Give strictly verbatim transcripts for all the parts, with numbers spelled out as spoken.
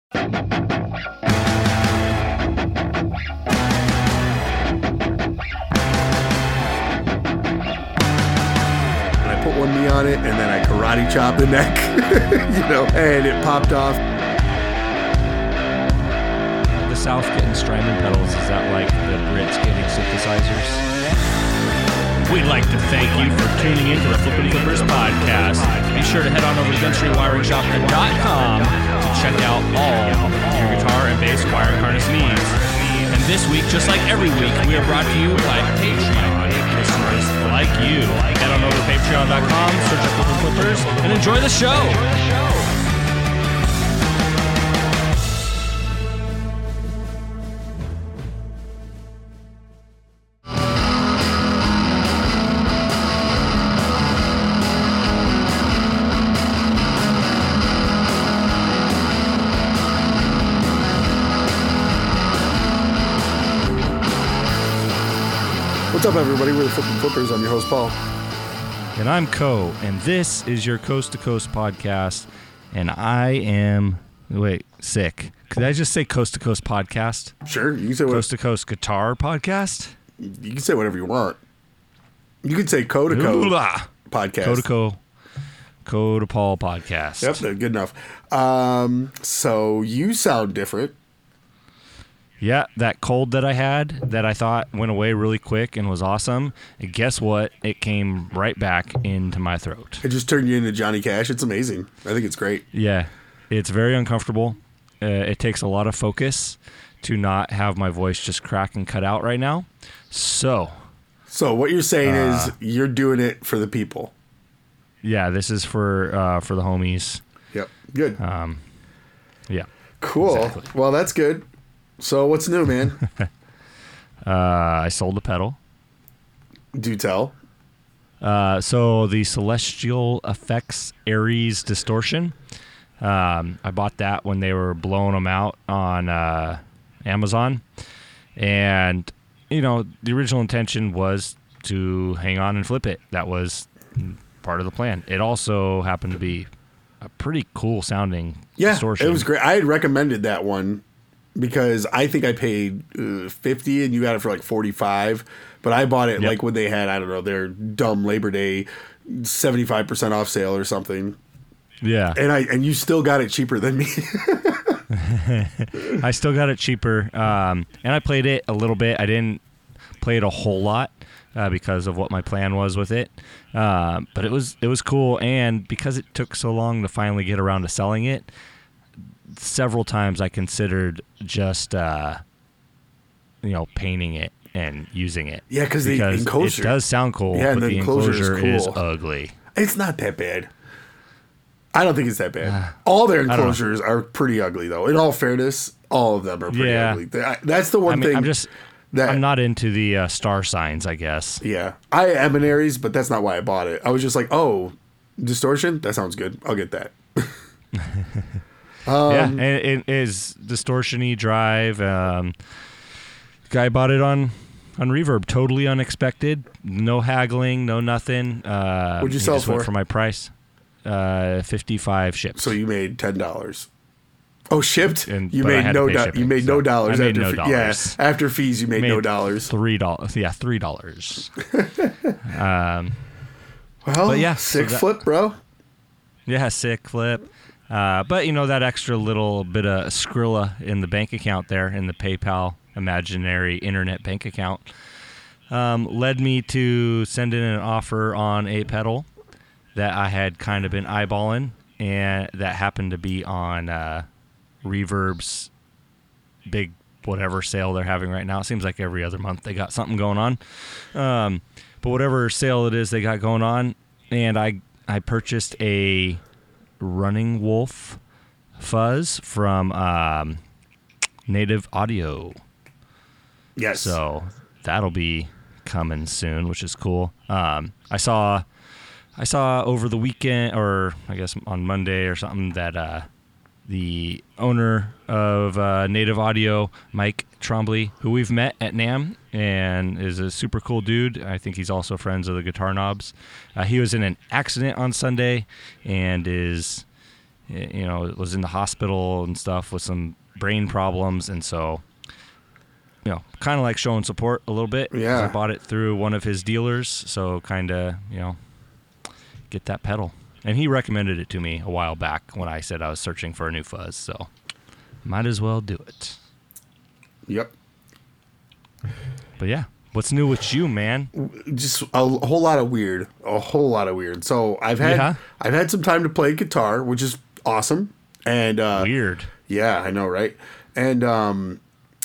I put one knee on it, and then I karate chopped the neck, you know, and it popped off. The South getting Strymon pedals, is that like the Brits getting synthesizers? We'd like to thank you for tuning in to the Flippin' Flippers podcast. Be sure to head on over to gun street wiring shop dot com to check out all your guitar and bass wiring harness needs. And this week, just like every week, we are brought to you by Patreon listeners like you. Head on over to patreon dot com, search up Flippin' Flippers, and enjoy the show. What's up, everybody? We're the Flippin' Flippers. I'm your host, Paul. And I'm Co, and this is your Coast to Coast podcast, and I am, wait, sick. Could I just say Coast to Coast podcast? Sure, you can say what, Coast to Coast guitar podcast? you can say whatever you want. You can say Co to Co Ooh-la. podcast. Co to Co, Co to Paul podcast. Yep, good enough. Um, so you sound different. Yeah, that cold that I had that I thought went away really quick and was awesome, and guess what? It came right back into my throat. It just turned you into Johnny Cash. It's amazing. I think it's great. Yeah, it's very uncomfortable. Uh, it takes a lot of focus to not have my voice just crack and cut out right now. So, So what you're saying Uh, is you're doing it for the people. yeah, this is for uh, for the homies. Yep, good. Um, yeah. Cool. exactly. Well, that's good. So what's new, man? Uh, I sold a pedal. Do tell. Uh, so the Celestial Effects Aries Distortion. Um, I bought that when they were blowing them out on uh, Amazon. And, you know, the original intention was to hang on and flip it. That was part of the plan. It also happened to be a pretty cool sounding Yeah, distortion. it was great. I had recommended that one because I think I paid uh, fifty and you got it for like forty-five. But I bought it Yep. like when they had, I don't know, their dumb Labor Day seventy-five percent off sale or something. Yeah. And I and you still got it cheaper than me. I still got it cheaper. Um, and I played it a little bit. I didn't play it a whole lot uh, because of what my plan was with it. Uh, but it was it was cool. And because it took so long to finally get around to selling it, several times I considered just, uh, you know, painting it and using it. Yeah, 'cause the because enclosure- it does sound cool, Yeah, and but the the enclosure is enclosure is, cool. ugly. It's not that bad. I don't think it's that bad. All their know. enclosures are pretty ugly, though. In all fairness, all of them are pretty Yeah. ugly. That- That's the one I mean, thing. I'm just, that I'm not into the uh, star signs, I guess. Yeah, I am an Aries, but that's not why I bought it. I was just like, oh, distortion? That sounds good. I'll get that. um, yeah, and it is distortion-y drive. Um, guy bought it on on Reverb, totally unexpected, no haggling, no nothing. Uh, What'd you he sell just went for? for my price? Uh, fifty-five shipped. So you made ten dollars. Oh, shipped? And- you but I made had to no pay do- shipping, you made so no dollars I made after no fe- dollars. Yeah, after fees you made, no Made dollars. Three dollars. Yeah, three dollars. um, Well, But yeah, sick so that- flip, bro. yeah, sick flip. Uh, but you know that extra little bit of Skrilla in the bank account there, in the PayPal imaginary internet bank account, um, led me to send in an offer on a pedal that I had kind of been eyeballing, and that happened to be on uh, Reverb's big whatever sale they're having right now. It seems like every other month they got something going on. Um, but whatever sale it is they got going on, and I I purchased a Running Wolf fuzz from um, Native Audio. Yes. So that'll be coming soon, which is cool. Um, I saw, I saw over the weekend, or I guess on Monday or something, that uh, the owner of uh, Native Audio, Mike Trombley, who we've met at NAMM and is a super cool dude. I think he's also friends of the Guitar Knobs. Uh, he was in an accident on Sunday and is you know, was in the hospital and stuff with some brain problems, and so, you know, kind of like showing support a little bit. Yeah. I bought it through one of his dealers, so kind of, you know, get that pedal. And he recommended it to me a while back when I said I was searching for a new fuzz, so might as well do it. Yep. But yeah, what's new with you, man? Just a whole lot of weird, a whole lot of weird. So I've had Yeah. I've had some time to play guitar, which is awesome. And uh, Weird. yeah, I know, right? And um,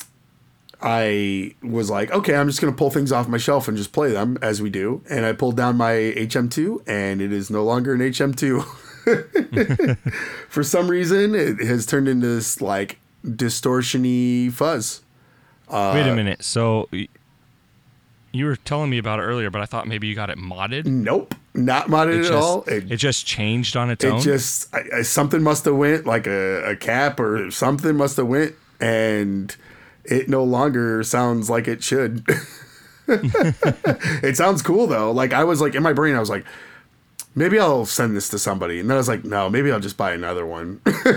I was like, okay, I'm just gonna pull things off my shelf and just play them as we do. And I pulled down my H M two, and it is no longer an H M two. For some reason, it has turned into this like distortion-y fuzz. Uh, Wait a minute. So y- you were telling me about it earlier, but I thought maybe you got it modded. Nope, not modded It at just, all. It, just changed on its It own. just I, I, something must have went, like a, a cap or something must have went, and it no longer sounds like it should. It sounds cool though. Like I was like in my brain, I was like, maybe I'll send this to somebody, and then I was like, no, maybe I'll just buy another one.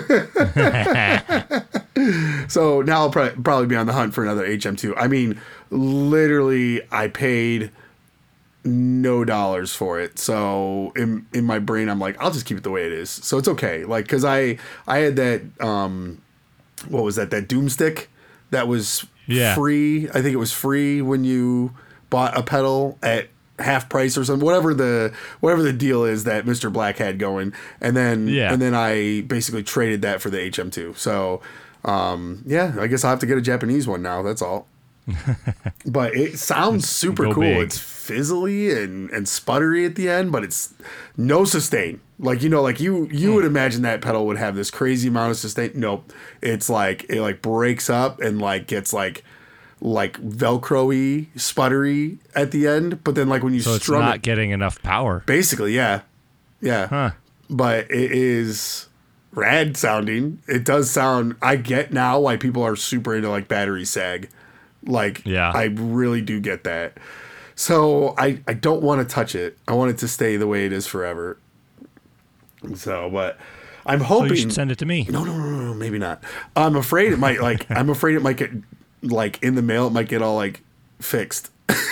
So now I'll probably probably be on the hunt for another H M two. I mean, literally, I paid no dollars for it. So in in my brain, I'm like, I'll just keep it the way it is. So it's okay. Like, because I I had that um, what was that? That Doomstick that was Yeah. free. I think it was free when you bought a pedal at half price or something. Whatever the whatever the deal is that Mister Black had going, and then Yeah. and then I basically traded that for the H M two. So um, yeah, I guess I'll have to get a Japanese one now. That's all. But it sounds super Go cool. big. It's fizzly and, and sputtery at the end, but it's no sustain. Like, you know, like you you would imagine that pedal would have this crazy amount of sustain. Nope. It's like it like breaks up and like gets like like Velcro-y, sputtery at the end. But then like when you so it's strum not it, getting enough power. basically, yeah. Yeah. Huh. But it is rad sounding. It does sound, I get now why people are super into like battery sag. Like, Yeah. I really do get that. So I, I don't want to touch it. I want it to stay the way it is forever. So, but I'm So hoping. you should send it to me. no, no, no, no, maybe not. I'm afraid it might like. I'm afraid it might get like in the mail. It might get all like fixed.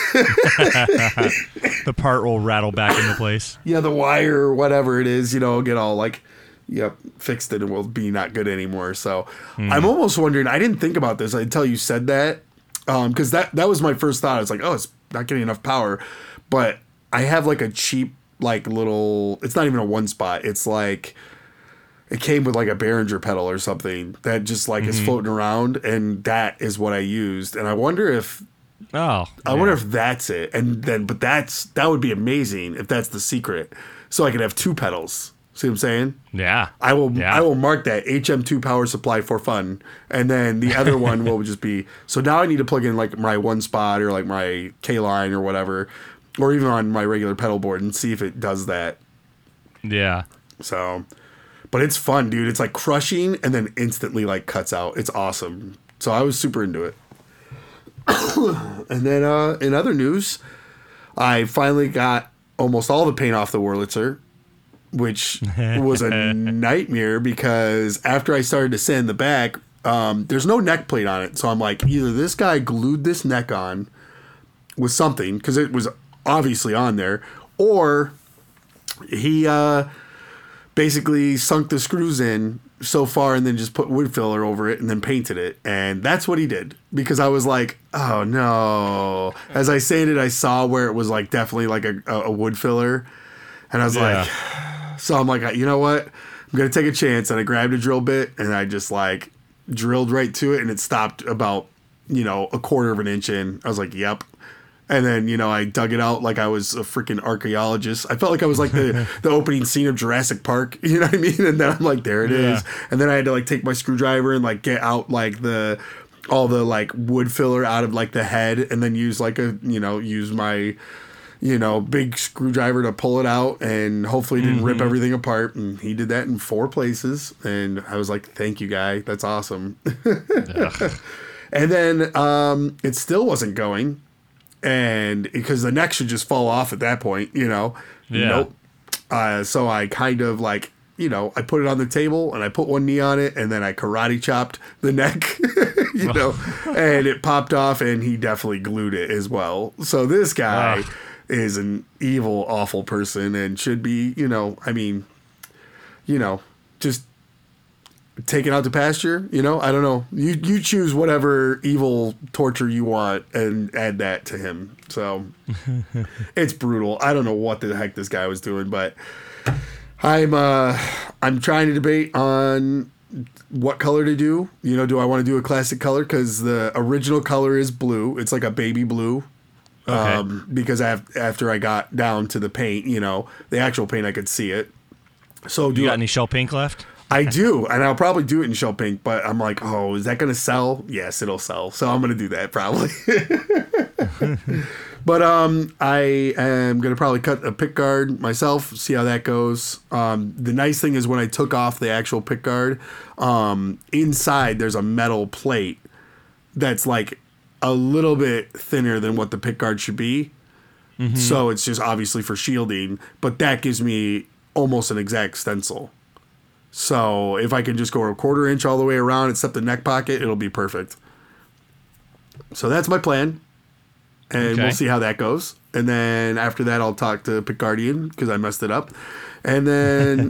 The part will rattle back into place. Yeah, the wire or whatever it is, you know, get all like, yep, fixed it and will be not good anymore. So I'm almost wondering. I didn't think about this until you said that, because that that was my first thought. It's like, oh, it's not getting enough power, but I have like a cheap like little. It's not even a one spot. It's like. It came with like a Behringer pedal or something that just like is floating around, and that is what I used. And I wonder if Oh. I wonder if that's it. And then, but that's that would be amazing if that's the secret. So I could have two pedals. See what I'm saying? Yeah. I will Yeah. I will mark that H M two power supply for fun, and then the other one will just be. So now I need to plug in like my one spot or like my K line or whatever, or even on my regular pedal board and see if it does that. Yeah. So, but it's fun, dude. It's like crushing and then instantly like cuts out. It's awesome. So I was super into it. And then uh, in other news, I finally got almost all the paint off the Wurlitzer, which was a nightmare because after I started to sand the back, um, there's no neck plate on it. So I'm like, either this guy glued this neck on with something because it was obviously on there, or he uh, basically sunk the screws in so far and then just put wood filler over it and then painted it. And that's what he did, because I was like, oh no. As I sanded, I saw where it was like definitely like a, a wood filler. And I was Yeah. like, so I'm like, you know what? I'm going to take a chance. And I grabbed a drill bit and I just like drilled right to it, and it stopped about, you know, a quarter of an inch in. I was like, yep. And then, you know, I dug it out like I was a freaking archaeologist. I felt like I was like the, the opening scene of Jurassic Park. You know what I mean? And then I'm like, there it Yeah. is. And then I had to like take my screwdriver and like get out like the all the like wood filler out of like the head, and then use like a, you know, use my, you know, big screwdriver to pull it out, and hopefully didn't rip everything apart. And he did that in four places. And I was like, thank you, guy. That's awesome. And then um, it still wasn't going. And because the neck should just fall off at that point, you know. Yeah. Nope. Uh, so I kind of like you know, I put it on the table and I put one knee on it and then I karate chopped the neck, you know, and it popped off and he definitely glued it as well. So this guy Ugh. is an evil, awful person and should be, you know, I mean, you know, just taken out to pasture, you know, I don't know. You you choose whatever evil torture you want and add that to him. So it's brutal. I don't know what the heck this guy was doing, but I'm uh I'm trying to debate on what color to do. You know, do I want to do a classic color? Because the original color is blue. It's like a baby blue. Okay. Um, because I have, after I got down to the paint, you know, the actual paint, I could see it. So do You got I, any shell pink left? I do, and I'll probably do it in shell pink, but I'm like, oh, is that going to sell? Yes, it'll sell. So I'm going to do that probably. But um, I am going to probably cut a pick guard myself, see how that goes. Um, the nice thing is when I took off the actual pick guard, um, inside there's a metal plate that's like a little bit thinner than what the pick guard should be. Mm-hmm. So it's just obviously for shielding, but that gives me almost an exact stencil. So if I can just go a quarter inch all the way around except the neck pocket, it'll be perfect. So that's my plan. And Okay. we'll see how that goes. And then after that, I'll talk to Picardian because I messed it up. And then,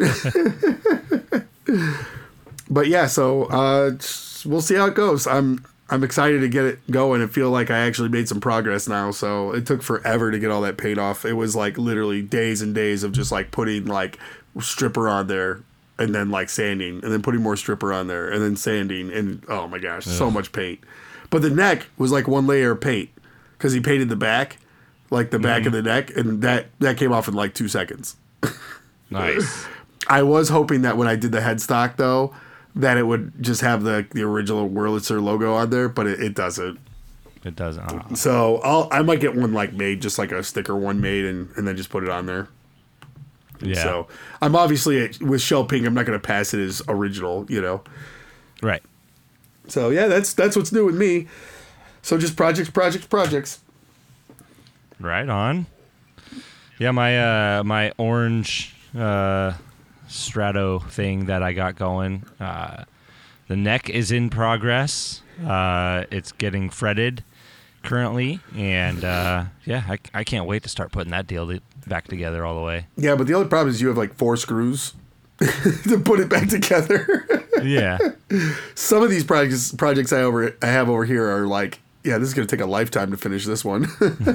but yeah, so uh, we'll see how it goes. I'm I'm excited to get it going and feel like I actually made some progress now. So it took forever to get all that paint off. It was like literally days and days of just like putting like stripper on there and then like sanding and then putting more stripper on there and then sanding and oh my gosh, so much paint. But the neck was like one layer of paint because he painted the back, like the back Mm. of the neck, and that that came off in like two seconds. Nice. I was hoping that when I did the headstock though, that it would just have the the original Wurlitzer logo on there, but it, it doesn't. It doesn't. Uh, So I'll I might get one like made, just like a sticker one made, and, and then just put it on there. yeah. So I'm obviously with shell pink. I'm not going to pass it as original, you know. Right. So yeah, that's that's what's new with me. So just projects, projects, projects. Right on. Yeah, my uh, my orange uh, Strato thing that I got going. Uh, the neck is in progress. Uh, it's getting fretted currently, and uh, yeah, I, I can't wait to start putting that deal to, back together all the way. Yeah, but the only problem is you have like four screws to put it back together. Yeah. Some of these projects projects I over I have over here are like, yeah, this is gonna take a lifetime to finish this one.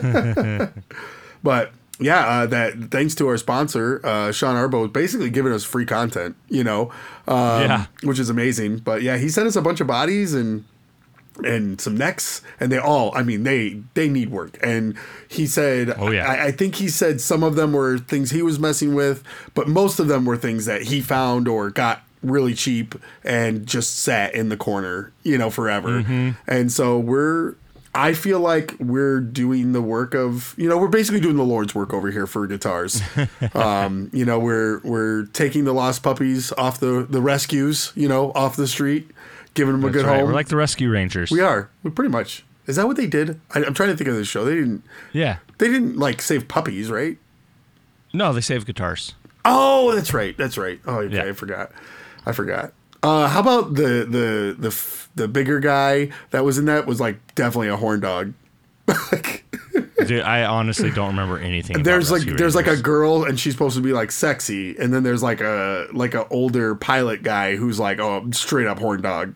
But yeah, uh, that thanks to our sponsor, uh, Sean Arbo, is basically giving us free content, you know, um, Yeah. which is amazing. But yeah, he sent us a bunch of bodies and and some necks, and they all, I mean, they they need work. And he said, Oh, yeah. I, I think he said some of them were things he was messing with, but most of them were things that he found or got really cheap and just sat in the corner, you know, forever. Mm-hmm. And so we're, I feel like we're doing the work of, you know, we're basically doing the Lord's work over here for guitars. um, you know, we're we're taking the lost puppies off the the rescues, you know, off the street, giving them a That's good right. home. We're like the Rescue Rangers. We are. We pretty much. Is that what they did? I, I'm trying to think of this show. They didn't. Yeah. They didn't like save puppies, right? No, they save guitars. Oh, that's right. That's right. Oh, okay. Yeah. I forgot. I forgot. Uh, how about the the the f- the bigger guy that was in that was like definitely a horn dog. Like, Dude, I honestly don't remember anything. About there's like Rescue there's like a Rangers. girl and she's supposed to be like sexy, and then there's like a like a older pilot guy who's like, oh, straight up horn dog.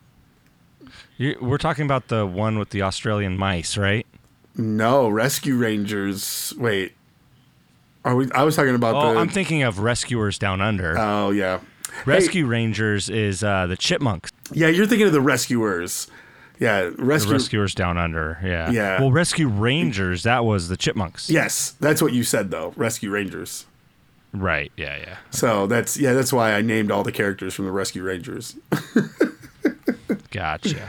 You- We're talking about the one with the Australian mice, right? No, Rescue Rangers. Wait, are we? I was talking about Oh, the. I'm thinking of Rescuers Down Under. Oh yeah. Rescue Rangers is uh, the Chipmunks. Yeah, you're thinking of the Rescuers. Yeah, The rescue. Rescuers Down Under. Yeah. Yeah. Well, Rescue Rangers, that was the Chipmunks. Yes, that's what you said though. Rescue Rangers. Right. Yeah. Yeah. So that's yeah, that's why I named all the characters from the Rescue Rangers. Gotcha.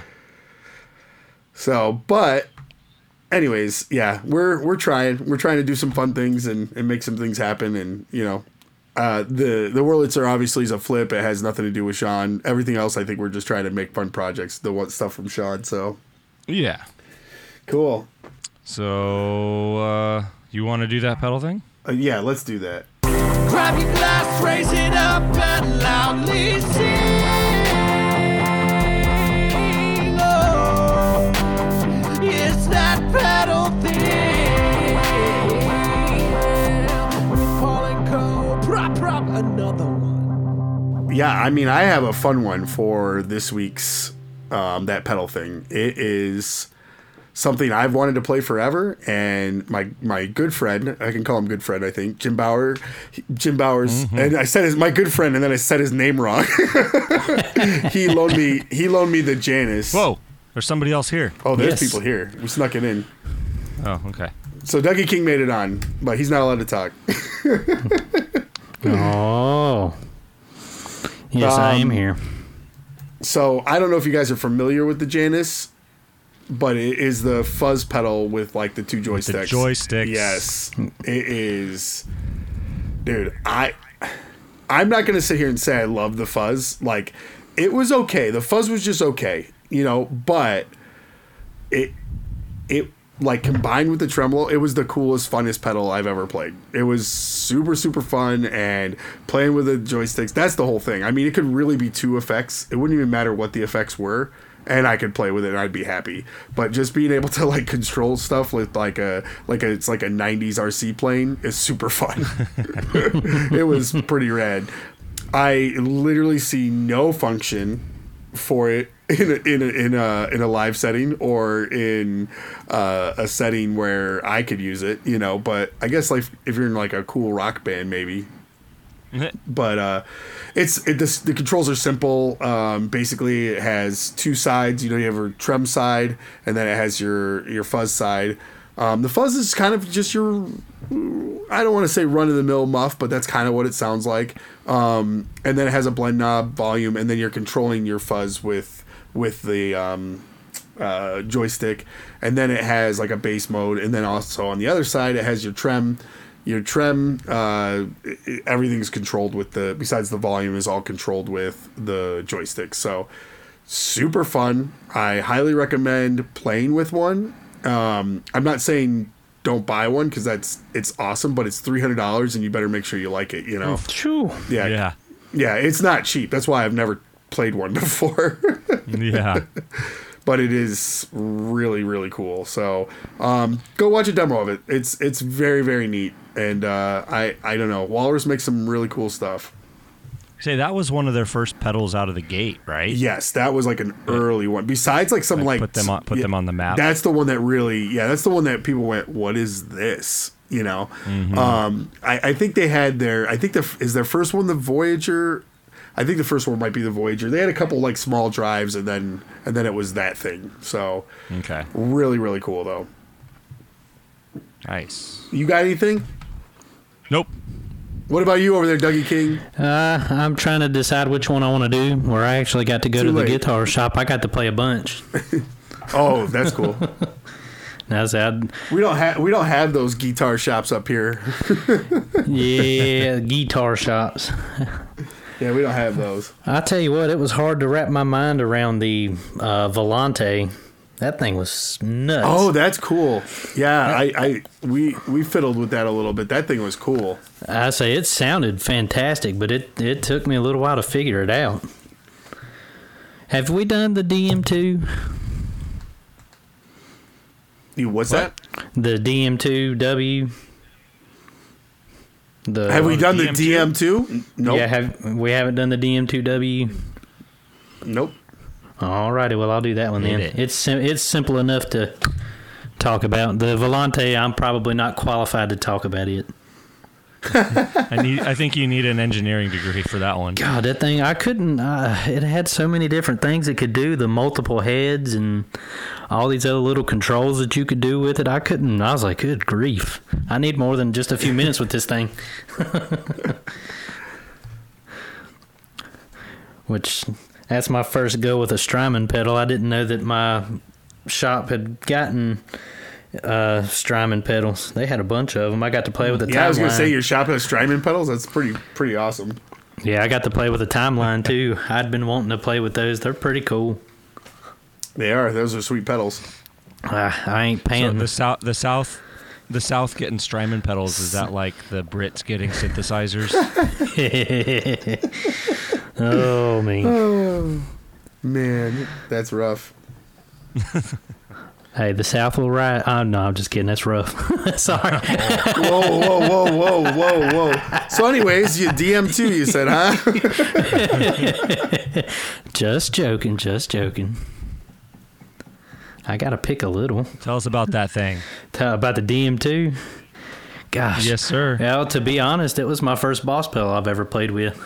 So, but anyways, yeah, we're we're trying. We're trying to do some fun things and, and make some things happen, and you know, uh, the the Wurlitzer obviously is a flip. It has nothing to do with Sean. Everything else, I think we're just trying to make fun projects. The one stuff from Sean. So Yeah. cool. So, uh, you want to do that pedal thing? Uh, yeah, let's do that. Grab your glass, raise it up, and loudly sing. Oh, it's that pedal thing. Paul and Co. Prop, prop, another one. Yeah, I mean, I have a fun one for this week's um, that pedal thing. It is something I've wanted to play forever, and my my good friend, I can call him good friend, I think, Jim Bauer, Jim Bauer's, mm-hmm. and I said his my good friend, and then I said his name wrong. he loaned me he loaned me the Janus. Whoa, there's somebody else here. Oh, there's Yes. people here. We snuck it in. Oh, okay. So Dougie King made it on, but he's not allowed to talk. Oh. Yes, I am Um, here. So I don't know if you guys are familiar with the Janus, but it is the fuzz pedal with like the two joysticks. The joysticks. Yes, it is. Dude, I I'm not gonna sit here and say I love the fuzz. Like, it was okay. The fuzz was just okay, you know. But it it like combined with the tremolo, it was the coolest, funnest pedal I've ever played. It was super, super fun, and playing with the joysticks, that's the whole thing. I mean, it could really be two effects. It wouldn't even matter what the effects were, and I could play with it and I'd be happy. But just being able to like control stuff with like a like a it's like a nineties R C plane is super fun. It was pretty rad. I literally see no function for it in a, in a, in a in a live setting or in uh, a setting where I could use it, you know. But I guess like if you're in like a cool rock band, maybe. But uh, it's it, this, the controls are simple. Um, basically, it has two sides. You know, you have your trem side, and then it has your your fuzz side. Um, the fuzz is kind of just your, I don't want to say run of the mill muff, but that's kind of what it sounds like. Um, and then it has a blend knob, volume, and then you're controlling your fuzz with with the um, uh, joystick. And then it has like a bass mode, and then also on the other side it has your trem. Your trem, uh, everything's controlled with the, besides the volume, is all controlled with the joystick. So super fun. I highly recommend playing with one. Um, I'm not saying don't buy one because that's it's awesome, but it's three hundred dollars and you better make sure you like it. You know, Shoo. yeah, Yeah. yeah. It's not cheap. That's why I've never played one before. Yeah. But it is really, really cool. So um, go watch a demo of it. It's it's very, very neat. And uh, I I don't know. Walrus makes some really cool stuff. Say that was one of their first pedals out of the gate, right? Yes, that was like an early one. Besides, like some like, Like, put them on- put yeah, them on the map. That's the one that really, yeah, that's the one that people went, "What is this?" You know. Mm-hmm. Um, I, I think they had their. I think the is their first one the Voyager. I think the first one might be the Voyager. They had a couple like small drives, and then and then it was that thing. So Okay. really, really cool though. Nice. You got anything? Nope. What about you over there, Dougie King? Uh, I'm trying to decide which one I want to do. Where I actually got to go Too to the late. guitar shop, I got to play a bunch. Oh, that's cool. That's sad. We don't have we don't have those guitar shops up here. Yeah, guitar shops. Yeah, we don't have those. I tell you what, it was hard to wrap my mind around the uh, Volante. That thing was nuts. Oh, that's cool. Yeah, I, I we we fiddled with that a little bit. That thing was cool. I say it sounded fantastic, but it, it took me a little while to figure it out. Have we done the D M two? You what's What? that? The D M two W? The, Have we done the D D M M two? Nope. Yeah, have we haven't done the D M two W? Nope. Alrighty, well I'll do that one Hit then. it. It's sim- it's simple enough to talk about. The Volante, I'm probably not qualified to talk about it. I need. I think you need an engineering degree for that one. God, that thing, I couldn't, uh, it had so many different things it could do, the multiple heads and all these other little controls that you could do with it. I couldn't, I was like, good grief. I need more than just a few minutes with this thing. Which, that's my first go with a Strymon pedal. I didn't know that my shop had gotten uh, Strymon pedals. They had a bunch of them. I got to play with the timeline. Yeah, I was gonna say your shop has Strymon pedals. That's pretty pretty awesome. Yeah, I got to play with the timeline too. I'd been wanting to play with those. They're pretty cool. They are. Those are sweet pedals. Uh, I ain't So paying. the south, the south, the South getting Strymon pedals, is that like the Brits getting synthesizers? Oh, man. Oh, man, that's rough. Hey, the South will ride. Oh, no, I'm just kidding. That's rough. Sorry. Whoa, whoa, whoa, whoa, whoa, whoa. So anyways, you D M two, you said, huh? Just joking, just joking. I got to pick a little. Tell us about that thing. Tell about the D M two. Gosh. Yes, sir. Well, to be honest, it was my first Boss pedal I've ever played with.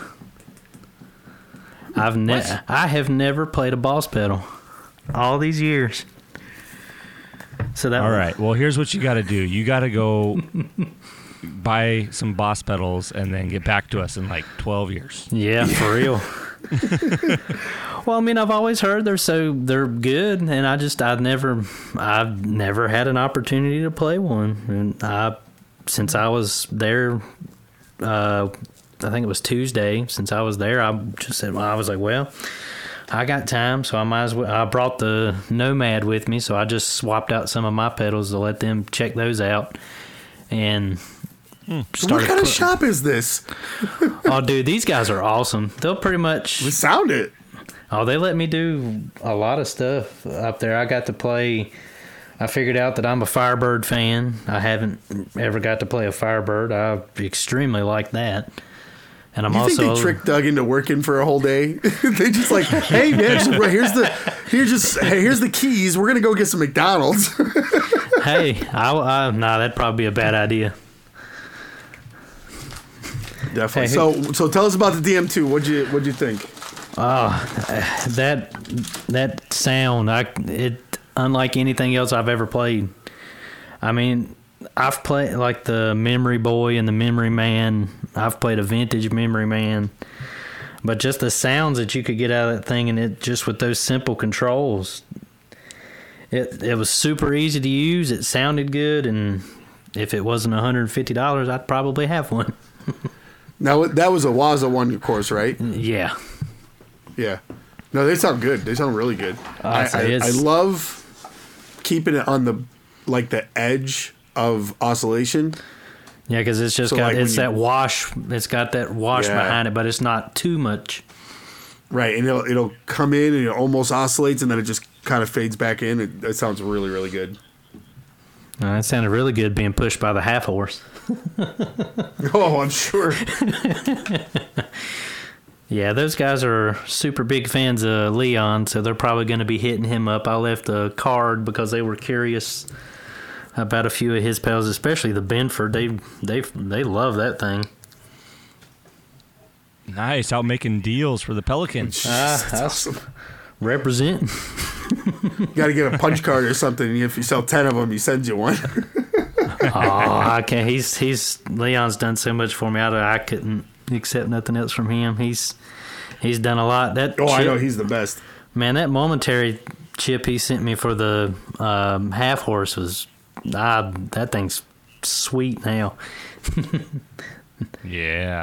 I've ne- I have never played a Boss pedal all these years. So that All right. Well, here's what you got to do. You got to go buy some Boss pedals and then get back to us in like twelve years. Yeah, for real. Well, I mean, I've always heard they're so they're good, and I just I've never I've never had an opportunity to play one, and I since I was there, uh, I think it was Tuesday. Since I was there, I just said, well, I was like, well, I got time, so I might as well. I brought the Nomad with me, so I just swapped out some of my pedals to let them check those out, and. What kind of shop is this? Oh, dude, these guys are awesome. They'll pretty much. We sound it. Oh, they let me do a lot of stuff up there. I got to play. I figured out that I'm a Firebird fan. I haven't ever got to play a Firebird. I extremely like that. And I'm You also. think they tricked Doug into working for a whole day? They just like, hey man, just, here's the here's just hey, here's the keys. We're gonna go get some McDonald's. Hey, I, I nah, that'd probably be a bad idea. Definitely. Hey, so so tell us about the D M two. What'd you what'd you think? Oh, that that sound, I it unlike anything else I've ever played. I mean, I've played like the Memory Boy and the Memory Man. I've played a vintage Memory Man, but just the sounds that you could get out of that thing, and it just with those simple controls, it it was super easy to use. It sounded good, and if it wasn't one hundred fifty dollars, I'd probably have one. Now that was a Waza one, of course, right? Yeah. Yeah. No, they sound good. They sound really good. I, so I, it's- I love keeping it on the like the edge of oscillation. Yeah, because it's just So, got like, when it's you- that wash. It's got that wash Yeah. behind it, but it's not too much. Right, and it'll it'll come in and it almost oscillates, and then it just kind of fades back in. It, it sounds really, really good. Uh, it sounded really good being pushed by the half horse. Oh, I'm sure. Yeah, those guys are super big fans of Leon, so they're probably going to be hitting him up. I left a card because they were curious about a few of his pedals, especially the Benford. They they they love that thing. Nice. Out making deals for the Pelicans. Ah, That's that's awesome. represent. You got to get a punch card or something. If you sell ten of them, he sends you one. Oh, I can't. He's he's Leon's done so much for me. I, I couldn't accept nothing else from him. He's he's done a lot. That Oh, I chip- know he's the best. Man, that momentary chip he sent me for the um, half horse was ah, that thing's sweet now. Yeah.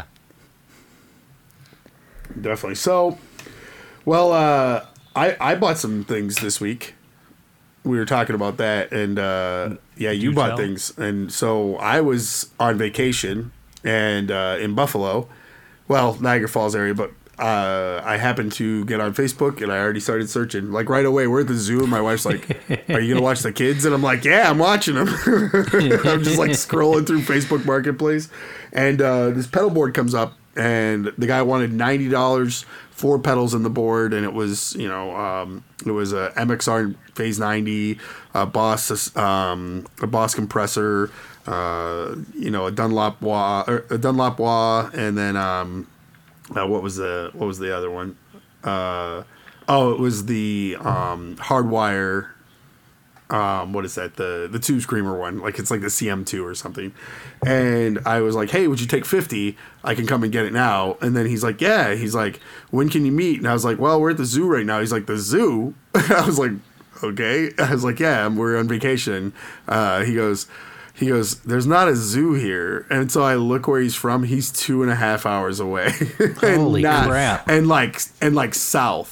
Definitely. So, well, uh, I I bought some things this week. We were talking about that, and uh, yeah, you Do bought tell. things, and so I was on vacation and uh, in Buffalo, well, Niagara Falls area, but uh, I happened to get on Facebook, and I already started searching like right away. We're at the zoo, and my wife's like, "Are you gonna watch the kids?" And I'm like, "Yeah, I'm watching them." I'm just like scrolling through Facebook Marketplace, and uh, this pedal board comes up. And the guy wanted ninety dollars, four pedals in the board, and it was, you know, um, it was a M X R Phase ninety, a Boss, um, a Boss compressor, uh, you know, a Dunlop wah, or a Dunlop wah, and then um, uh, what was the what was the other one? Uh, oh, it was the um, Hardwire. Um, what is that? The the Tube Screamer one. Like it's like the C M two or something. And I was like, hey, would you take fifty? I can come and get it now. And then he's like, yeah. He's like, when can you meet? And I was like, well, we're at the zoo right now. He's like, the zoo? I was like, okay. I was like, yeah, we're on vacation. Uh, he goes, he goes, there's not a zoo here. And so I look where he's from. He's two and a half hours away. And Holy not- crap. And like, and like south.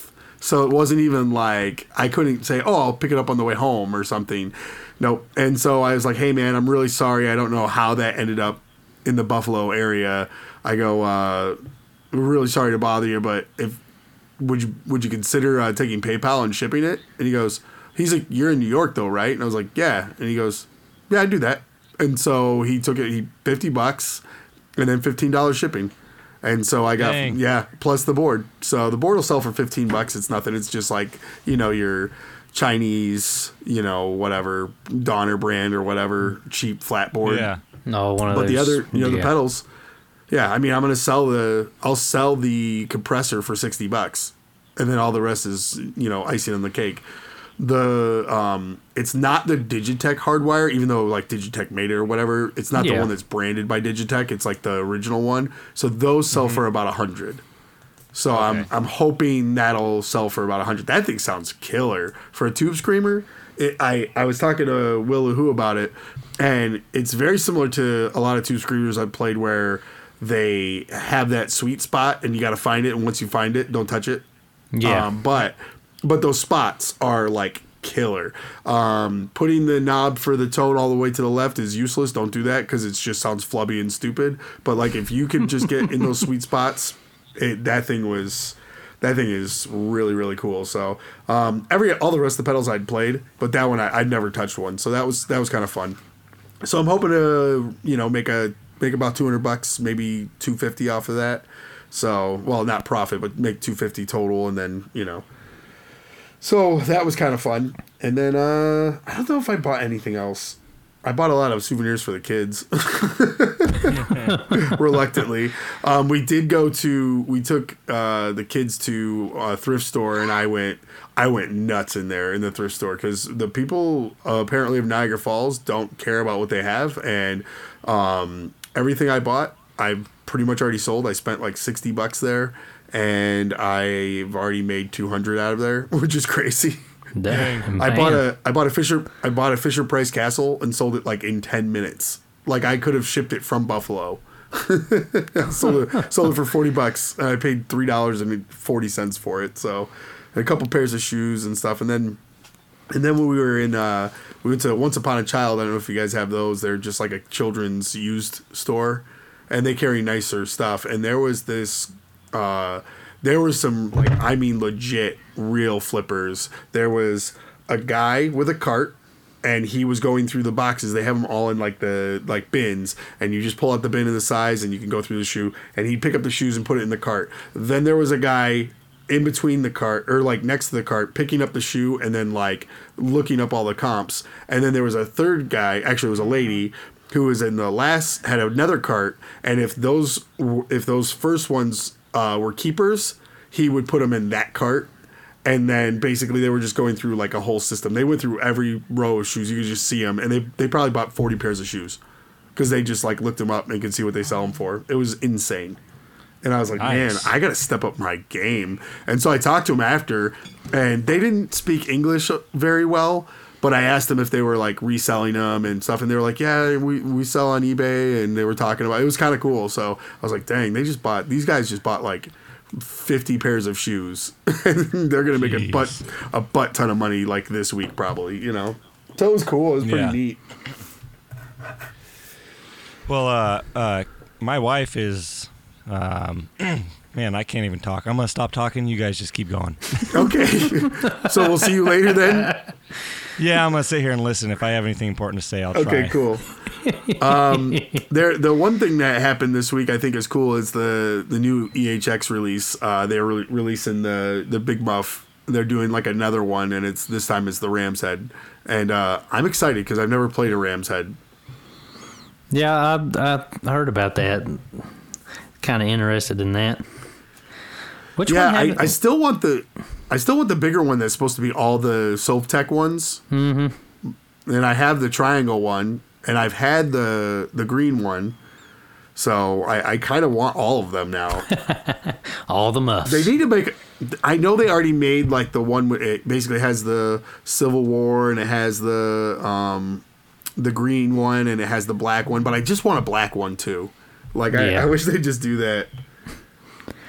So it wasn't even like I couldn't say, oh, I'll pick it up on the way home or something. Nope. And so I was like, hey, man, I'm really sorry. I don't know how that ended up in the Buffalo area. I go, uh, we're really sorry to bother you, but if would you would you consider uh, taking PayPal and shipping it? And he goes, he's like, you're in New York though, right? And I was like, yeah. And he goes, yeah, I do that. And so he took it, he fifty bucks and then fifteen dollars shipping. And so I got, Dang. yeah, plus the board. So the board will sell for fifteen bucks. It's nothing. It's just like, you know, your Chinese, you know, whatever, Donner brand or whatever, cheap flat board. Yeah. No, one of But those. the other, you know, the yeah. pedals, yeah, I mean, I'm going to sell the, I'll sell the compressor for sixty bucks. And then all the rest is, you know, icing on the cake. The, um, it's not the Digitech hardwire, even though like Digitech made it or whatever. It's not the Yeah. one that's branded by Digitech. It's like the original one. So those sell for about a hundred. So I'm Okay. I'm hoping that'll sell for about a hundred. That thing sounds killer for a tube screamer. It, I I was talking to Will Who about it, and it's very similar to a lot of tube screamers I've played where they have that sweet spot and you got to find it, and once you find it, don't touch it. Yeah. Um, but but those spots are like killer. Um, putting the knob for the tone all the way to the left is useless. Don't do that because it just sounds flubby and stupid. But like if you can just get in those sweet spots, it, that thing was that thing is really really cool. So um, every all the rest of the pedals I'd played, but that one I, I'd never touched one. So that was that was kind of fun. So I'm hoping to you know make a make about two hundred bucks, maybe two fifty off of that. So well not profit, but make two fifty total, and then you know. So that was kind of fun. And then uh, I don't know if I bought anything else. I bought a lot of souvenirs for the kids. Reluctantly. Um, we did go to, we took uh, the kids to a thrift store, and I went, I went nuts in there in the thrift store because the people uh, apparently of Niagara Falls don't care about what they have. And um, everything I bought, I pretty much already sold. I spent like sixty bucks there. And I've already made two hundred out of there, which is crazy. Dang, I bought man. a I bought a Fisher I bought a Fisher Price Castle and sold it like in ten minutes. Like I could have shipped it from Buffalo. sold it sold it for forty bucks. And I paid three dollars and forty cents for it. So and a couple pairs of shoes and stuff. And then and then when we were in uh, we went to Once Upon a Child. I don't know if you guys have those. They're just like a children's used store, and they carry nicer stuff. And there was this. Uh, there was some like I mean legit real flippers. There was a guy with a cart, and he was going through the boxes. They have them all in like the like bins, and you just pull out the bin in the size, and you can go through the shoe. And he'd pick up the shoes and put it in the cart. Then there was a guy in between the cart or like next to the cart picking up the shoe and then like looking up all the comps. And then there was a third guy. Actually, it was a lady. Who was in the last had another cart, and if those if those first ones Uh, were keepers, he would put them in that cart, and then basically they were just going through like a whole system. They went through every row of shoes. You could just see them, and they they probably bought forty pairs of shoes because they just like looked them up and could see what they sell them for. It was insane, and I was like, Nice. man, I got to step up my game. And so I talked to them after, and they didn't speak English very well. But I asked them if they were like reselling them and stuff, and they were like, "Yeah, we, we sell on eBay." And they were talking about it. It was kind of cool. So I was like, "Dang, they just bought these guys just bought like fifty pairs of shoes. They're gonna make a Jeez. butt a butt ton of money like this week probably." You know, so it was cool. It was pretty Yeah. neat. Well, uh, uh, my wife is, um, man, I can't even talk. I'm gonna stop talking. You guys just keep going. Okay, so we'll see you later then. Yeah, I'm gonna sit here and listen. If I have anything important to say, I'll try. Okay, cool. Um, there, the one thing that happened this week I think is cool is the the new E H X release. Uh, they're re- releasing the the Big Muff. They're doing like another one, and it's this time it's the Ram's Head, and uh, I'm excited because I've never played a Ram's Head. Yeah, I I heard about that. Kind of interested in that. Which Yeah, one? I, haven't- I still want the I still want the bigger one that's supposed to be all the Sovtech ones. Mm-hmm. And I have the triangle one, and I've had the the green one. So I, I kind of want all of them now. all the muffs. They need to make. I know they already made like the one with it basically has the Civil War and it has the um the green one and it has the black one, but I just want a black one too. Like I, Yeah. I wish they'd just do that.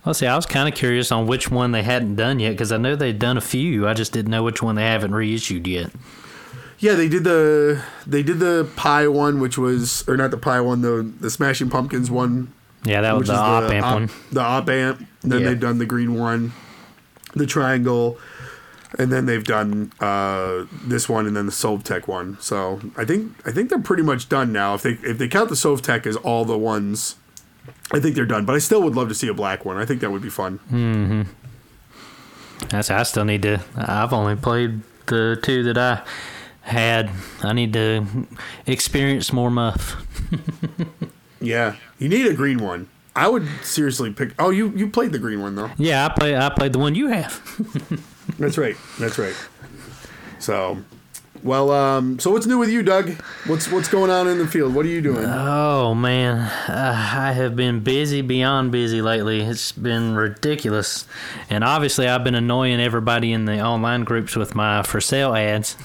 Well, see, I was kind of curious on which one they hadn't done yet because I know they'd done a few. I just didn't know which one they haven't reissued yet. Yeah, they did the they did the pie one, which was or not the pie one, the the Smashing Pumpkins one. Yeah, that was which the is op amp op, one. The op amp. Then Yeah. they've done the green one, the triangle, and then they've done uh, this one, and then the Sovtek one. So I think I think they're pretty much done now. If they if they count the Sovtek as all the ones, I think they're done. But I still would love to see a black one. I think that would be fun. Mm-hmm. That's I still need to. I've only played the two that I had. I need to experience more Muff. Yeah, you need a green one. I would seriously pick. Oh, you you played the green one though. Yeah, I play. I played the one you have. That's right. That's right. So, well, um, so what's new with you, Doug? What's what's going on in the field? What are you doing? Oh man, uh, I have been busy beyond busy lately. It's been ridiculous, and obviously I've been annoying everybody in the online groups with my for sale ads.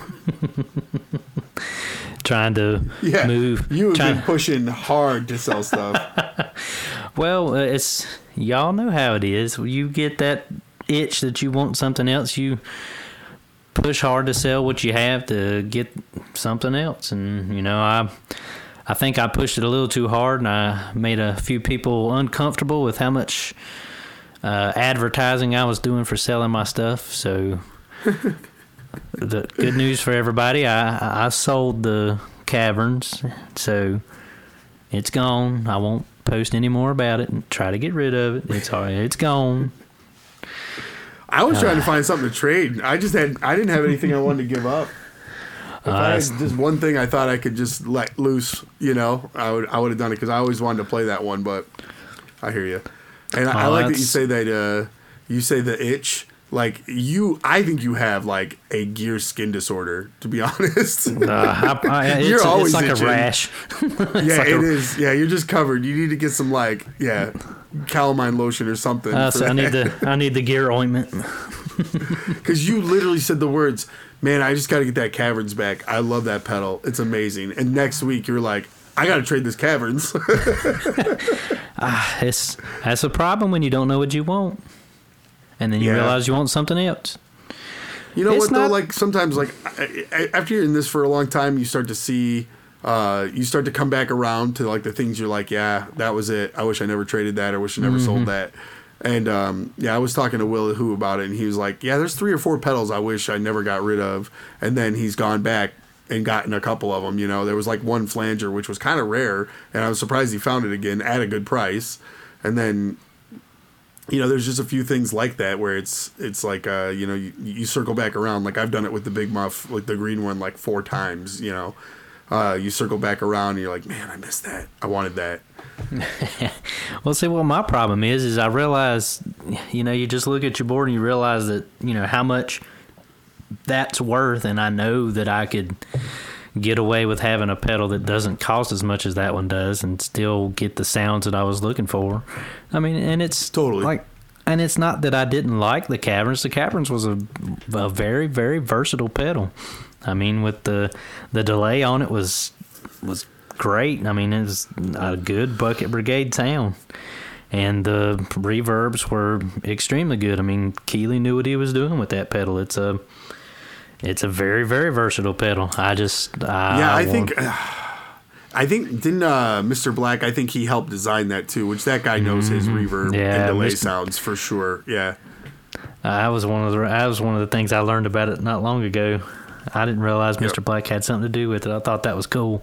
Trying to yeah, move. You have trying, been pushing hard to sell stuff. Well, uh, it's y'all know how it is. You get that itch that you want something else, you push hard to sell what you have to get something else. And you know, I I think I pushed it a little too hard, and I made a few people uncomfortable with how much uh, advertising I was doing for selling my stuff. So the good news for everybody, I I sold the caverns, so it's gone. I won't post any more about it and try to get rid of it. It's all right. It's gone. I was trying to find something to trade. I just had I didn't have anything I wanted to give up. If I had just one thing I thought I could just let loose, you know, I would I would have done it because I always wanted to play that one. But I hear you, and I, I Oh, like that you that's- say that. Uh, you say the itch. Like you, I think you have like a gear skin disorder. To be honest, Uh, I, I, it's, You're always it's like itching. a rash. yeah, like it a- is. Yeah, you're just covered. You need to get some like yeah, calamine lotion or something. Uh, for so I that. need the I need the gear ointment. Because you literally said the words, man, I just got to get that Caverns back. I love that pedal. It's amazing. And next week, you're like, I got to trade this Caverns. Ah, it's that's a problem when you don't know what you want, and then you Yeah. realize you want something else. You know It's what, though? not- Like, sometimes, like, I- I- after you're in this for a long time, you start to see, uh, you start to come back around to, like, the things you're like, yeah, that was it. I wish I never traded that. I wish I never Mm-hmm. sold that. And, um, yeah, I was talking to Will Who about it, and he was like, yeah, there's three or four pedals I wish I never got rid of. And then he's gone back and gotten a couple of them. You know, there was like one flanger, which was kind of rare, and I was surprised he found it again at a good price. And then, you know, there's just a few things like that where it's it's like, uh, you know, you, you circle back around. Like I've done it with the Big Muff, like the green one, like four times, you know. Uh, you circle back around and you're like, man, I missed that. I wanted that. Well, see, what my problem is, is I realize, you know, you just look at your board and you realize that, you know, how much that's worth, and I know that I could get away with having a pedal that doesn't cost as much as that one does and still get the sounds that I was looking for. I mean, and it's Totally. like, and it's not that I didn't like the Caverns. The Caverns was a, a very, very versatile pedal. I mean, with the the delay on it was was great. I mean, it was a good Bucket Brigade sound. And the reverbs were extremely good. I mean, Keeley knew what he was doing with that pedal. It's a it's a very, very versatile pedal. I just I Yeah, I want- think, uh, I think, didn't uh, Mister Black, I think he helped design that too, which that guy knows his reverb Yeah, and delay Mister sounds for sure. Yeah. I was one of the I was one of the things I learned about it not long ago. I didn't realize Mister Yep. Black had something to do with it. I thought that was cool.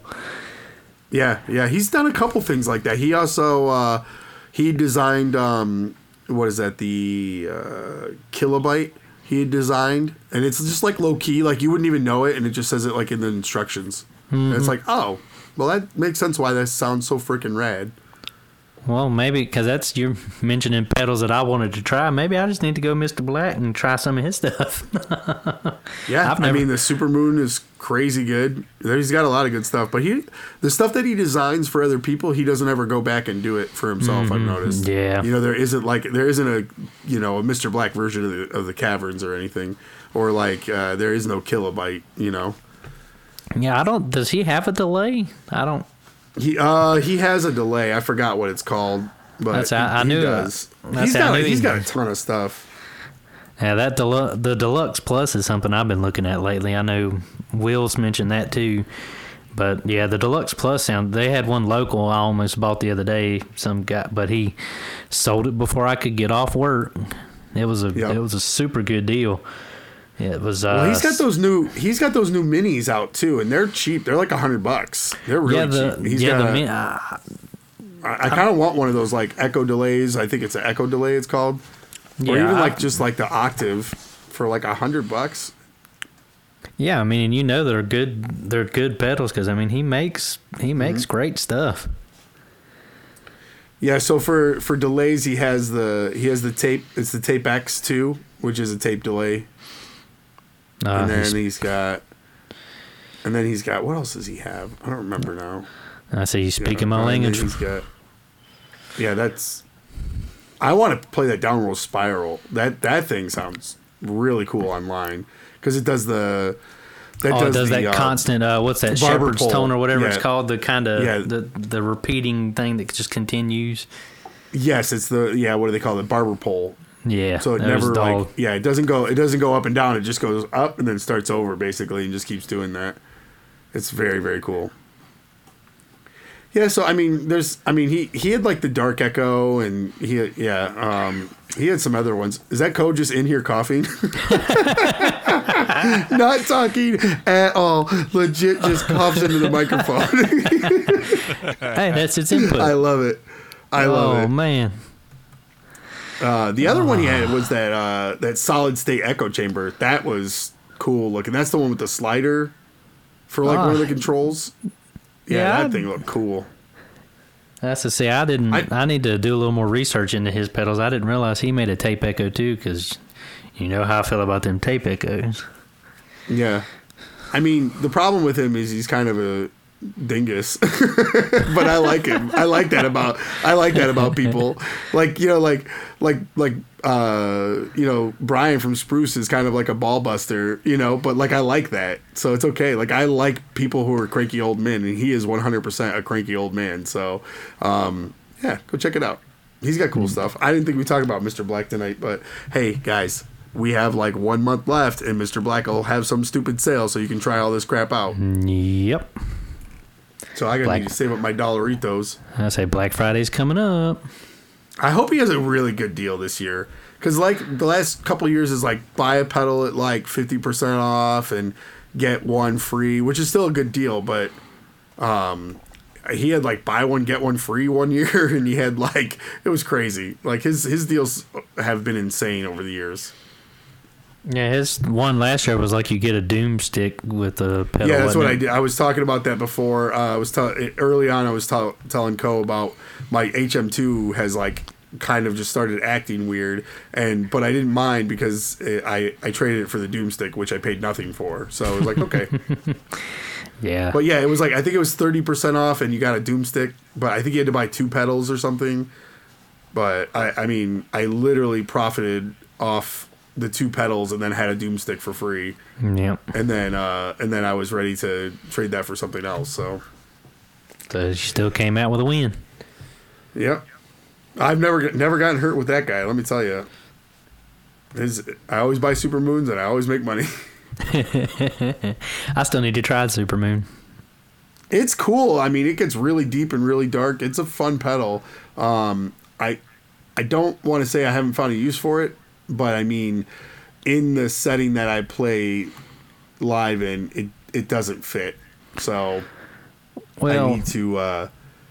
Yeah, yeah, he's done a couple things like that. He also uh, he designed um, what is that the uh, Kilobyte he had designed, and it's just like low key, like you wouldn't even know it, and it just says it like in the instructions. And it's like, oh, well, that makes sense why that sounds so freaking rad. Well, maybe because that's you're mentioning pedals that I wanted to try. Maybe I just need to go Mister Black and try some of his stuff. Yeah, I've I never- mean the Supermoon is crazy good. He's got a lot of good stuff, but he the stuff that he designs for other people, he doesn't ever go back and do it for himself. I've noticed. Yeah. you know there isn't like there isn't a you know a Mister Black version of the of the Caverns or anything, or like uh, there is no Kilobyte. You know, Yeah, I don't. Does he have a delay? I don't. he uh he has a delay. I forgot what it's called. but That's he, I, I he knew. does. That's He's how I got knew he's he got a was. ton of stuff. Yeah, that delu- the Deluxe Plus is something I've been looking at lately. I know Will's mentioned that too. But yeah, the Deluxe Plus sound, they had one local I almost bought the other day, some guy, but he sold it before I could get off work. It was a Yep. it was a super good deal. It was uh Well, he's got those new he's got those new minis out too, and they're cheap. They're like a hundred bucks. They're really yeah, the, cheap. He's yeah, got the a- min- uh, I, I kind of want one of those like Echo delays. I think it's an Echo delay. It's called, or Yeah, even I- like just like the Octave for like a hundred bucks. yeah, I mean, and you know they're good they're good pedals because I mean he makes he makes Mm-hmm. great stuff. Yeah. So for for delays, he has the he has the tape. It's the Tape X two, which is a tape delay, Uh, and then he's- he's got, and then he's got what else does he have? I don't remember now. I see you speaking Yeah, my and then language. He's got. Yeah, that's. I want to play that downroll spiral. That that thing sounds really cool online because it does the. That Oh, it does the, that uh, constant, uh, what's that, barber shepherd's pole. tone or whatever Yeah. it's called, the kind of, Yeah. the, the repeating thing that just continues. Yes, it's the yeah. What do they call it? Barber pole. Yeah. So it there's never dog. like yeah. It doesn't go. It doesn't go up and down. It just goes up and then starts over basically and just keeps doing that. It's very very cool. Yeah. So I mean, there's. I mean, he he had like the Dark Echo and he had, yeah. Um, he had some other ones. Is that Code just in here coughing? Not talking at all. Legit just coughs into the microphone. Hey, that's its input. I love it. I love oh, it. man. Uh, the other one he had was that uh, that solid state echo chamber. That was cool looking. That's the one with the slider for like one of the Ah. controls. Yeah, Yeah, that I'd- thing looked cool. That's to say, I didn't, I, I- need to do a little more research into his pedals. I didn't realize he made a tape echo too, because you know how I feel about them tape echoes. Yeah, I mean the problem with him is he's kind of a dingus, but I like him. I like that about I like that about people. Like you know, like like like uh, you know, Brian from Spruce is kind of like a ball buster, you know. But like I like that, so it's okay. Like I like people who are cranky old men, and he is one hundred percent a cranky old man. So um, yeah, go check it out. He's got cool stuff. I didn't think we talked about Mister Black tonight, but hey, guys. We have like one month left, and Mister Black will have some stupid sale, so you can try all this crap out. Yep. So I gotta Black- need to save up my dollaritos. I say Black Friday's coming up. I hope he has a really good deal this year, because like the last couple of years is like buy a pedal at like fifty percent off and get one free, which is still a good deal. But um, he had like buy one get one free one year, and he had like it was crazy. Like his his deals have been insane over the years. Yeah, his one last year was like you get a Doom stick with a pedal. Yeah, that's what wasn't I it? did. I was talking about that before. Uh, I was tell- early on. I was tell- telling Co about my H M two has like kind of just started acting weird, and but I didn't mind because it, I I traded it for the Doomstick, which I paid nothing for. So I was like, okay. Yeah. But yeah, it was like I think it was thirty percent off, and you got a Doomstick. But I think you had to buy two pedals or something. But I I mean I literally profited off the two pedals and then had a Doomstick for free. Yep. And then uh, and then I was ready to trade that for something else. So, So she still came out with a win. yep. I've never never gotten hurt with that guy. Let me tell you. His I always buy Super Moons and I always make money. I still need to try Supermoon. It's cool. I mean, it gets really deep and really dark. It's a fun pedal. Um, I I don't want to say I haven't found a use for it, but I mean, in the setting that I play live in, it it doesn't fit. So Well, I need to. Uh,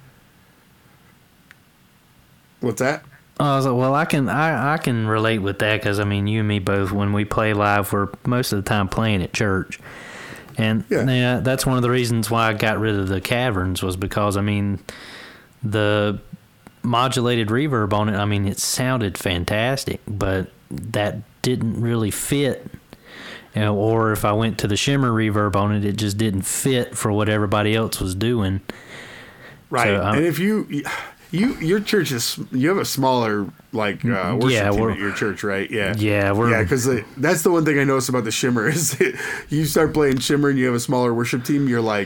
what's that? I was like, well, I can I, I can relate with that because I mean, you and me both. When we play live, we're most of the time playing at church, and Yeah. yeah, that's one of the reasons why I got rid of the caverns was because I mean, the modulated reverb on it. I mean, it sounded fantastic, but that didn't really fit. You know, or if I went to the shimmer reverb on it, it just didn't fit for what everybody else was doing. Right. So, um, and if you, you, your church is, you have a smaller, like, uh, worship Yeah, team we're- at your church, right? Yeah. Yeah, we're- Yeah, because that's the one thing I noticed about the Shimmer is that you start playing Shimmer and you have a smaller worship team, you're like,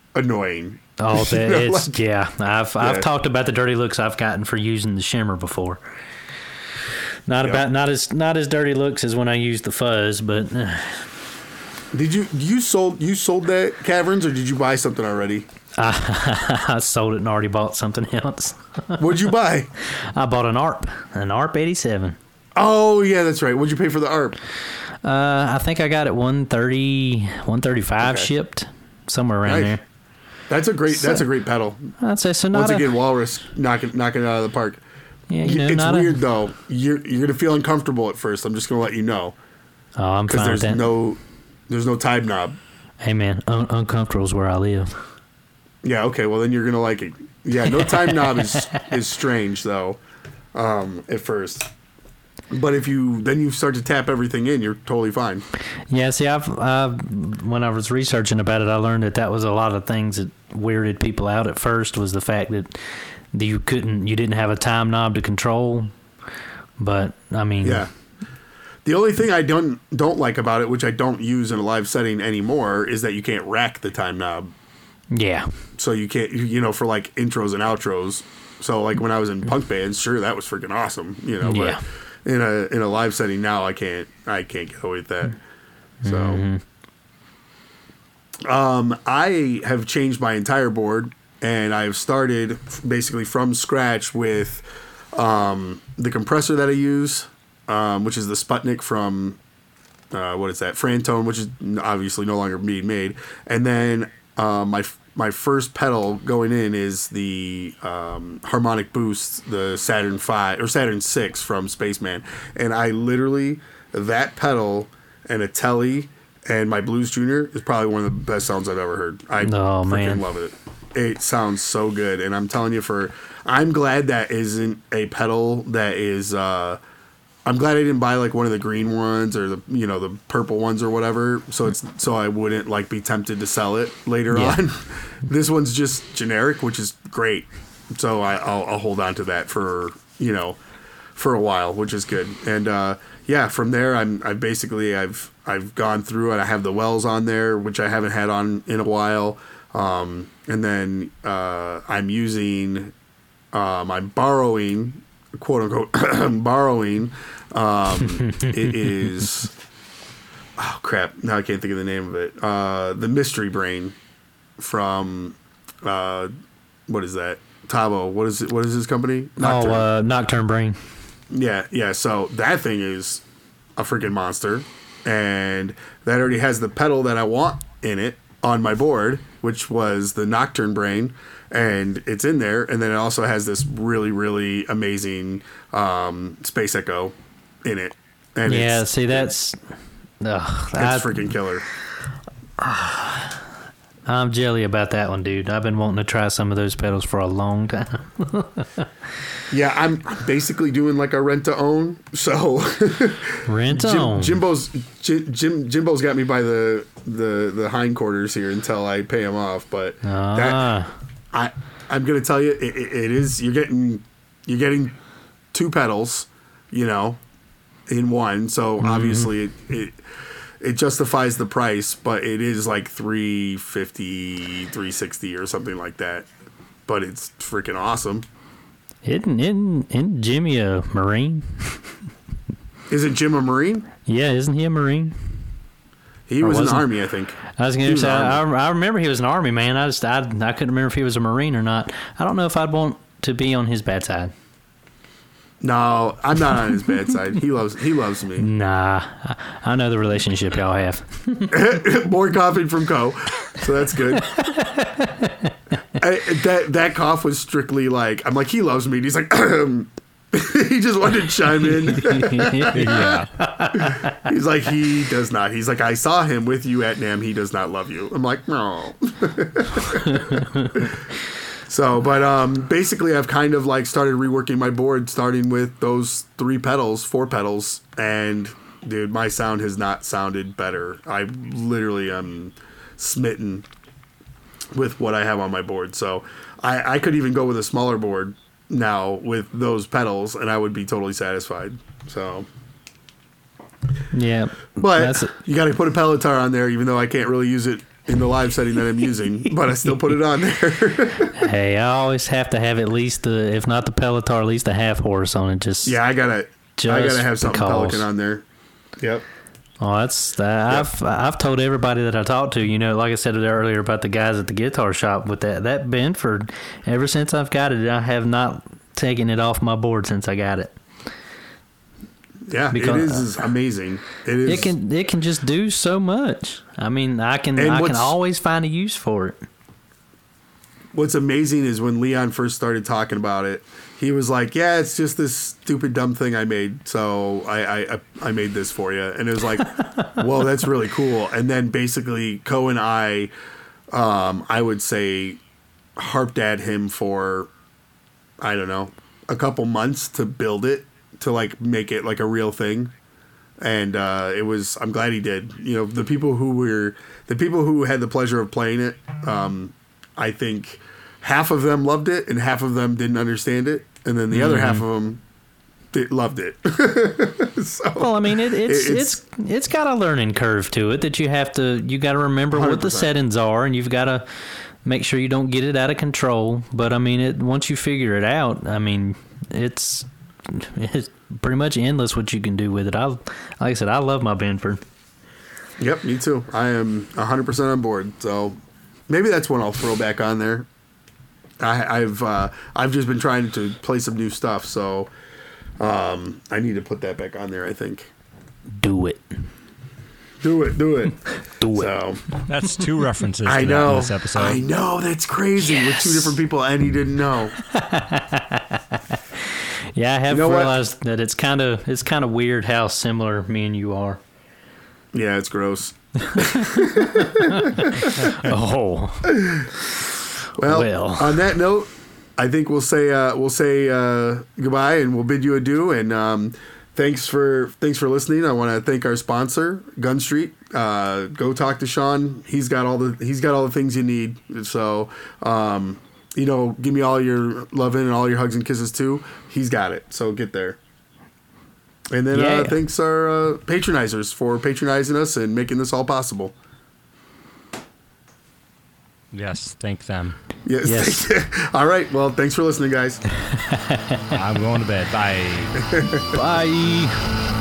annoying. Oh, that, You know, it's like- yeah. I've I've Yeah. talked about the dirty looks I've gotten for using the shimmer before. Not Yep. about not as not as dirty looks as when I used the fuzz, but uh, Did you you sold you sold that Caverns, or did you buy something already? I sold it and already bought something else. What'd you buy? I bought an A R P, an A R P eighty-seven. Oh yeah, that's right. What'd you pay for the A R P? Uh, I think I got it one thirty, one thirty-five Okay. shipped, somewhere around Nice. there. That's a great. That's So- a great pedal. I'd say so. Not Once a, again, Walrus knocking knocking it out of the park. yeah, you know, it's not weird A, though. You're you're gonna feel uncomfortable at first. I'm just gonna let you know oh, I'm because fine with there's that. no there's no time knob. Hey man, un- uncomfortable is where I live. Yeah. Okay. Well, then you're gonna like it. Yeah. No time knob is is strange though. Um, at first. But if you then you start to tap everything in, you're totally fine. Yeah, see, I've, I've when I was researching about it, I learned that that was a lot of things that weirded people out at first. Was the fact that you couldn't, you didn't have a time knob to control. But I mean, Yeah. The only thing I don't don't like about it, which I don't use in a live setting anymore, is that you can't rack the time knob. yeah, So you can't, you you know, for like intros and outros. So like when I was in punk bands, sure, that was freaking awesome, you know. Yeah. But in a in a live setting now, I can't I can't get away with that. So, um, I have changed my entire board, and I've started basically from scratch with um, the compressor that I use, um, which is the Sputnik from uh, what is that? Frantone, which is obviously no longer being made, and then uh, my my first pedal going in is the um, harmonic boost, the Saturn five or Saturn six from Spaceman, and I literally that pedal and a Telly and my Blues Junior is probably one of the best sounds I've ever heard. I Oh, freaking man. love it. It sounds so good, and I'm telling you, for I'm glad that isn't a pedal that is. Uh, I'm glad I didn't buy like one of the green ones or the you know the purple ones or whatever. So it's so I wouldn't like be tempted to sell it later Yeah. on. This one's just generic, which is great. So I, I'll, I'll hold on to that for you know for a while, which is good. And uh, yeah, from there I'm I basically I've I've gone through and I have the Wells on there, which I haven't had on in a while. Um, and then uh, I'm using um, I'm borrowing quote unquote borrowing. Um, it is oh crap! Now I can't think of the name of it. Uh, the Mystery Brain from uh, what is that? Tabo. What is it? What is his company? Nocturne. oh, uh, Nocturne Brain. Yeah, yeah. So that thing is a freaking monster, and that already has the pedal that I want in it on my board, which was the Nocturne Brain, and it's in there. And then it also has this really, really amazing um, Space Echo in it. And Yeah, it's, see, that's. Ugh, it's I, freaking killer. I'm jelly about that one, dude. I've been wanting to try some of those pedals for a long time. Yeah, I'm basically doing like a rent to own. So Rent Jim, on. Jimbo's Jim, Jim Jimbo's got me by the the the hindquarters here until I pay him off. But that Ah, I I'm gonna tell you, it, it, it is you're getting you're getting two pedals, you know, in one. So obviously it, it it justifies the price, but it is like three fifty, three sixty or something like that. But it's freaking awesome. isn't, isn't, isn't Jimmy a Marine? Isn't Jim a Marine? Yeah, isn't he a Marine? He Or was in the wasn't- Army, I think. I was He going to was say, I, Army. I remember he was an Army man. I just, I, I couldn't remember if he was a Marine or not. I don't know if I'd want to be on his bad side. No, I'm not on his bad side. He loves he loves me. Nah, I, I know the relationship y'all have. More coughing from Co, so that's good. I, that that cough was strictly like I'm like he loves me. And he's like he just wanted to chime in. Yeah. He's like he does not. He's like I saw him with you at NAMM. He does not love you. I'm like no. So, but um, basically, I've kind of like started reworking my board, starting with those three pedals, four pedals, and dude, my sound has not sounded better. I literally am smitten with what I have on my board. So, I, I could even go with a smaller board now with those pedals, and I would be totally satisfied. So, Yeah, but that's it. you got to put a Pelotar on there, even though I can't really use it in the live setting that I'm using, but I still put it on there. Hey, I always have to have at least the, if not the Peloton, at least a half horse on it. Just Yeah, I gotta, I Just gotta have something because. Pelican on there. Yep. Oh, that's that. I've I've told everybody that I talked to, you know, like I said earlier about the guys at the guitar shop with that that Benford. Ever since I've got it, I have not taken it off my board since I got it. Yeah, Because- it is amazing. It is. It can it can just do so much. I mean, I can And I can what's- always find a use for it. What's amazing is when Leon first started talking about it, he was like, "Yeah, it's just this stupid dumb thing I made, so I I, I made this for you." And it was like, "Whoa, that's really cool." And then basically, Co and I, um, I would say, harped at him for, I don't know, a couple months to build it, to like make it like a real thing. And uh, it was, I'm glad he did. You know, the people who were, the people who had the pleasure of playing it, um, I think half of them loved it and half of them didn't understand it. And then the mm-hmm. other half of them did, loved it. So, Well, I mean, it, it's, it- it's it's got a learning curve to it that you have to you got to remember one hundred what the percent. settings are, and you've got to make sure you don't get it out of control. But I mean, it once you figure it out, I mean, it's it's pretty much endless what you can do with it. I like I said, I love my Benford. Yep, me too. I am one hundred percent on board. So maybe that's one I'll throw back on there. I, I've uh, I've just been trying to play some new stuff, so um, I need to put that back on there, I think. Do it. Do it, do it. Do it. So That's two references to I that know. in this episode. I know, that's crazy. With two different people and he didn't know. Yeah, I have You know what? realized that it's kind of it's kind of weird how similar me and you are. Yeah, it's gross. Oh, Well, Well. on that note, I think we'll say uh, we'll say uh, goodbye and we'll bid you adieu. And um, thanks for thanks for listening. I want to thank our sponsor, Gun Street. Uh, go talk to Sean. He's got all the he's got all the things you need. So um, you know, give me all your loving and all your hugs and kisses too. He's got it. So get there. And then Yeah. uh, thanks our uh, patronizers for patronizing us and making this all possible. Yes, thank them. Yes. Yes. All right. Well, thanks for listening, guys. I'm going to bed. Bye. bye.